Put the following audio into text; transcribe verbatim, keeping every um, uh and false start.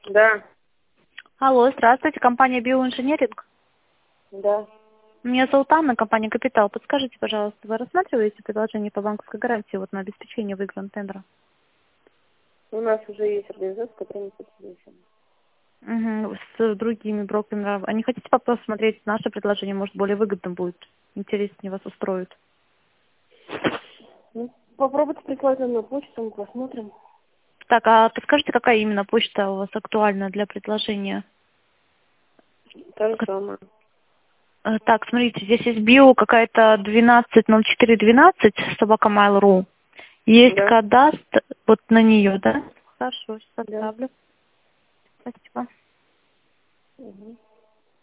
Да, Алло, здравствуйте, компания Биоинженеринг. да. Меня зовут Анна, компания Капитал. Подскажите, пожалуйста, вы рассматриваете предложение по банковской гарантии вот на обеспечение выигранного тендера? У нас уже есть организация, которая не подписана. Угу, с другими брокерами. А не хотите пока посмотреть наше предложение? Может, более выгодно будет? Интереснее вас устроит. Ну, попробуйте прислать нам на почту, мы посмотрим. Так, а подскажите, какая именно почта у вас актуальна для предложения? То же Как- самое. э, Так, смотрите, здесь есть био какая-то двенадцать ноль четыре двенадцать, собака mail.ru. Есть Да, кадаст, вот на нее, да? Хорошо, сейчас да. отправлю. Спасибо. Угу.